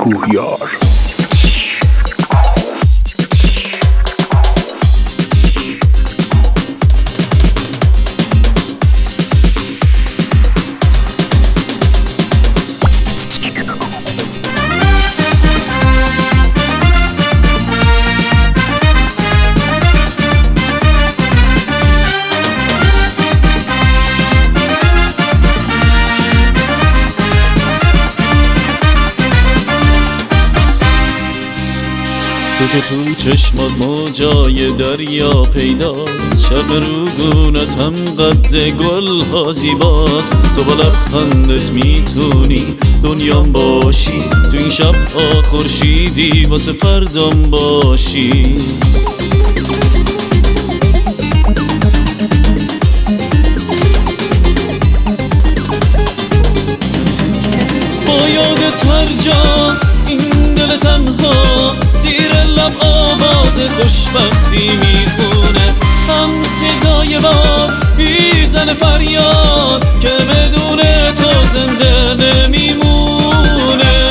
کوهیار. تو که تو چشمات موجای دریا پیداست، شب روگونت هم قد گل ها زیباست. تو با لبخندت میتونی دنیام باشی، تو این شب ها خورشیدی واسه فردام باشی. با یادت هر جا این دل تنها زیر لب آواز خوشبختی میخونه، هم صدای باد میزنه فریاد که بدون تو زنده نمیمونه.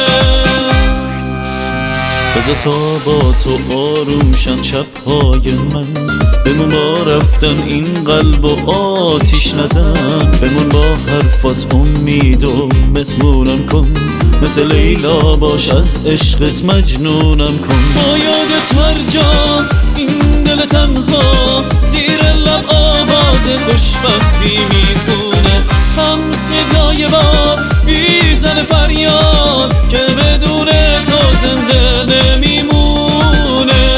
بذار تا با تو آروم شن شبهای من، بمون با رفتن این قلب و آتیش نزن، بمون با حرفات امید و مهمونم کن، مثل لیلا باش از عشقت مجنونم کن. با یادت هر جا این دل تنها زیر لب آواز خوشبختی میخونه، هم صدای باد میزنه فریاد که بدون تو زنده نمیمونه.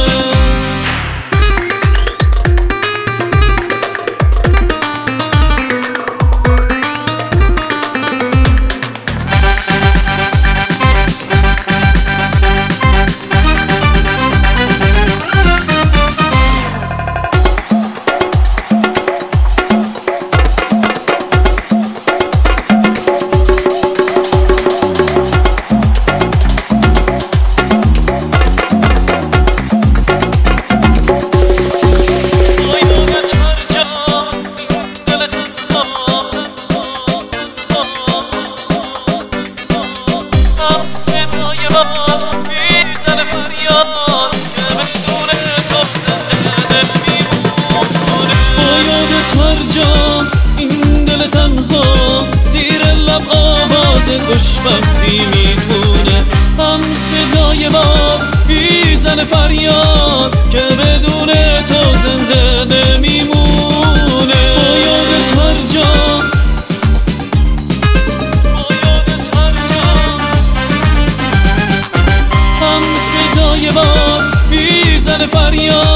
خوشبختی میخونه، هم صدای باد میزنه فریاد که بدون تو زنده نمیمونه. با یادت هر جا، هم صدای باد میزنه فریاد